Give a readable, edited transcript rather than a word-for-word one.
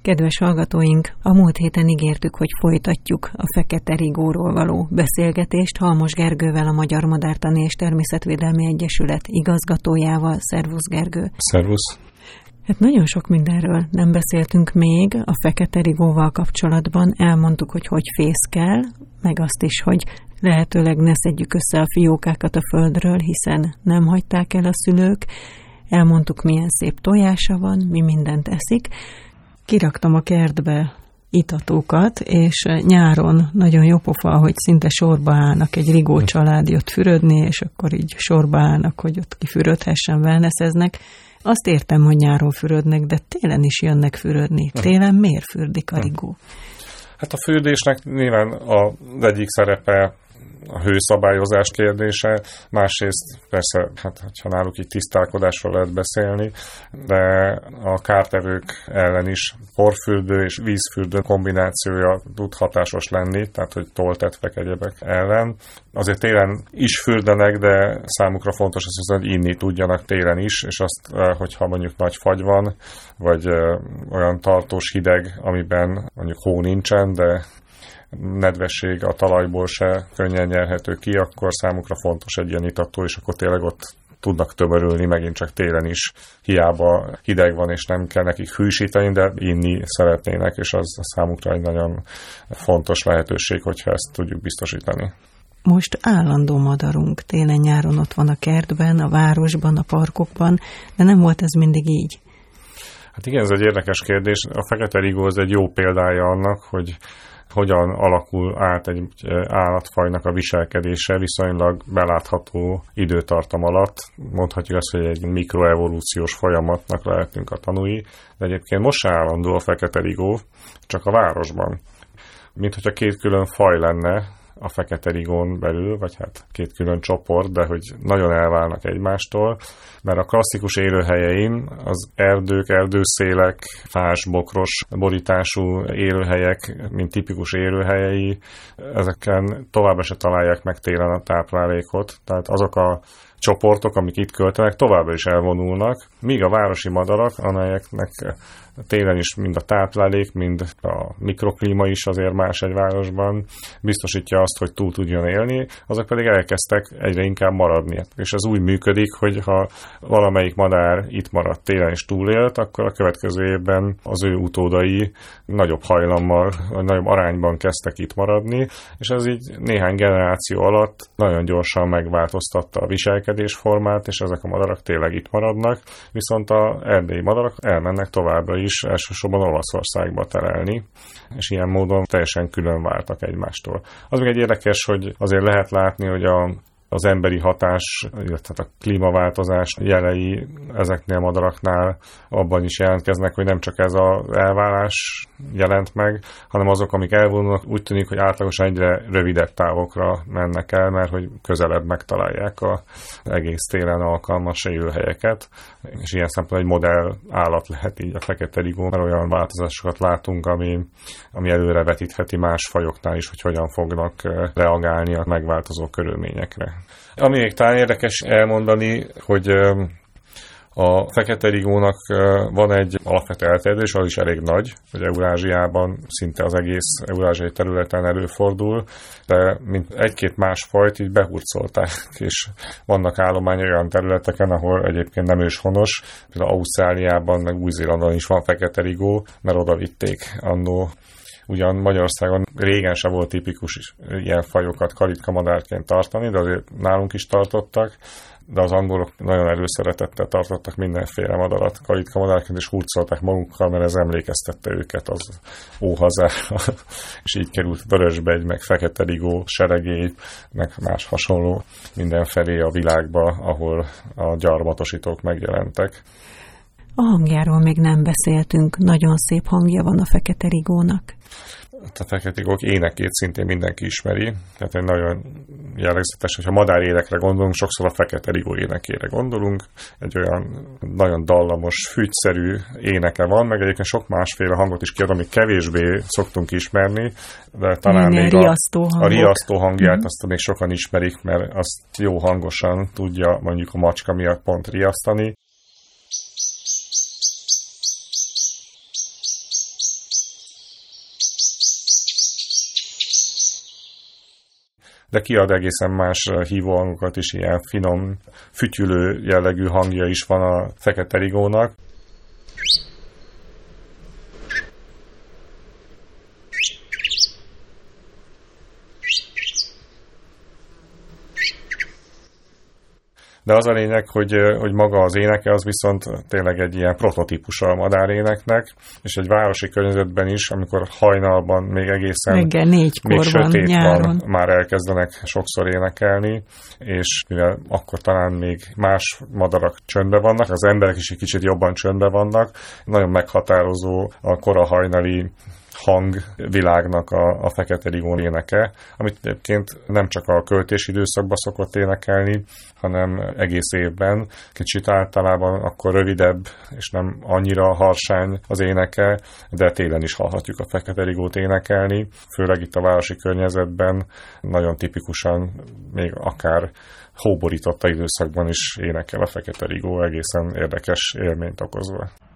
Kedves hallgatóink, a múlt héten ígértük, hogy folytatjuk a fekete rigóról való beszélgetést Halmos Gergővel, a Magyar Madártani és Természetvédelmi Egyesület igazgatójával. Szervusz, Gergő! Szervusz! Hát nagyon sok mindenről nem beszéltünk még a fekete rigóval kapcsolatban. Elmondtuk, hogy fészkel, meg azt is, hogy lehetőleg ne szedjük össze a fiókákat a földről, hiszen nem hagyták el a szülők. Elmondtuk, milyen szép tojása van, mi mindent eszik. Kiraktam a kertbe itatókat, és nyáron nagyon jó pofa, hogy szinte sorba állnak, egy rigó család jött fürödni, és akkor így sorba állnak, hogy ott kifürödhessen, wellnesseznek. Azt értem, hogy nyáron fürödnek, de télen is jönnek fürödni. Télen miért fürdik a rigó? Hát a fürdésnek nyilván az egyik szerepe a hőszabályozás kérdése, másrészt persze, hát ha náluk így tisztálkodásról lehet beszélni, de a kártevők ellen is porfürdő és vízfürdő kombinációja tud hatásos lenni, tehát hogy toltetvek, egyebek ellen. Azért télen is fürdenek, de számukra fontos az, hogy inni tudjanak télen is, és azt, hogyha mondjuk nagy fagy van, vagy olyan tartós hideg, amiben mondjuk hó nincsen, de nedvesség a talajból se könnyen nyerhető ki, akkor számukra fontos egy ilyen itató, és akkor tényleg ott tudnak tömörülni, megint csak télen is. Hiába hideg van, és nem kell nekik hűsíteni, de inni szeretnének, és az számukra egy nagyon fontos lehetőség, hogyha ezt tudjuk biztosítani. Most állandó madarunk télen-nyáron ott van a kertben, a városban, a parkokban, de nem volt ez mindig így. Hát igen, ez egy érdekes kérdés. A fekete rigó az egy jó példája annak, hogy hogyan alakul át egy állatfajnak a viselkedése viszonylag belátható időtartam alatt. Mondhatjuk azt, hogy egy mikroevolúciós folyamatnak lehetünk a tanúi, de egyébként most se állandó a fekete rigó, csak a városban. Mint hogyha két külön faj lenne a fekete rigón belül, vagy hát két külön csoport, de hogy nagyon elválnak egymástól, mert a klasszikus élőhelyein az erdők, erdőszélek, fás, bokros borítású élőhelyek, mint tipikus élőhelyei, ezeken továbbra se találják meg télen a táplálékot, tehát azok a csoportok, amik itt költenek, továbbra is elvonulnak, míg a városi madarak, amelyeknek télen is mind a táplálék, mind a mikroklíma is azért más egy városban biztosítja azt, hogy túl tudjon élni, azok pedig elkezdtek egyre inkább maradni. És ez úgy működik, hogy ha valamelyik madár itt maradt télen és túlélt, akkor a következő évben az ő utódai nagyobb hajlammal, vagy nagyobb arányban kezdtek itt maradni, és ez így néhány generáció alatt nagyon gyorsan megváltoztatta a viselkedésformát, és ezek a madarak tényleg itt maradnak, viszont az erdélyi madarak elmennek továbbra is elsősorban Olaszországba terelni, és ilyen módon teljesen külön váltak egymástól. Az még egy érdekes, hogy azért lehet látni, hogy az emberi hatás, illetve a klímaváltozás jelei ezeknél a madaraknál abban is jelentkeznek, hogy nem csak ez az elválás jelent meg, hanem azok, amik elvonulnak, úgy tűnik, hogy átlagosan egyre rövidebb távokra mennek el, mert hogy közelebb megtalálják az egész télen alkalmas élőhelyeket, és ilyen szempontból egy modell állat lehet így a fekete rigó, mert olyan változásokat látunk, ami előrevetítheti más fajoknál is, hogy hogyan fognak reagálni a megváltozó körülményekre. Ami még talán érdekes elmondani, hogy a fekete rigónak van egy alapvető elterjedés, az is elég nagy, hogy Eurázsiában szinte az egész eurázsiai területen előfordul, de mint egy-két más fajt így behurcolták, és vannak állományok olyan területeken, ahol egyébként nem őshonos, például Ausztráliában, meg Új-Zélandon is van fekete rigó, mert oda vitték annó. Ugyan Magyarországon régen sem volt tipikus ilyen fajokat kalitkamadárként tartani, de azért nálunk is tartottak, de az angolok nagyon előszeretettel tartottak mindenféle madarat kalitkamadárként, és hurcolták magukkal, mert ez emlékeztette őket az óhazára, és így került vörösbegy, meg fekete rigó, seregély, meg más hasonló mindenfelé a világba, ahol a gyarmatosítók megjelentek. A hangjáról még nem beszéltünk, nagyon szép hangja van a fekete rigónak. A fekete rigók énekét szintén mindenki ismeri, tehát egy nagyon jellegzetes, hogyha madárélekre gondolunk, sokszor a fekete rigó énekére gondolunk, egy olyan nagyon dallamos, fügyszerű éneke van, meg egyébként sok másféle hangot is kiad, amit kevésbé szoktunk ismerni, de talán még a riasztó hangját azt még sokan ismerik, mert azt jó hangosan tudja mondjuk a macska miatt pont riasztani. de kiad egészen más hívóhangokat is, ilyen finom, fütyülő jellegű hangja is van a fekete rigónak. De az a lényeg, hogy maga az éneke az viszont tényleg egy ilyen prototípusa a madáréneknek, és egy városi környezetben is, amikor hajnalban még egészen reggel 4-kor még sötét nyáron van, már elkezdenek sokszor énekelni, és mivel akkor talán még más madarak csöndben vannak, az emberek is egy kicsit jobban csöndben vannak, nagyon meghatározó a kora hajnali hangvilágnak a fekete rigó éneke, amit egyébként nem csak a költési időszakban szokott énekelni, hanem egész évben. Kicsit általában akkor rövidebb, és nem annyira harsány az éneke, de télen is hallhatjuk a fekete rigót énekelni, főleg itt a városi környezetben nagyon tipikusan, még akár hóborította időszakban is énekel a fekete rigó, egészen érdekes élményt okozva.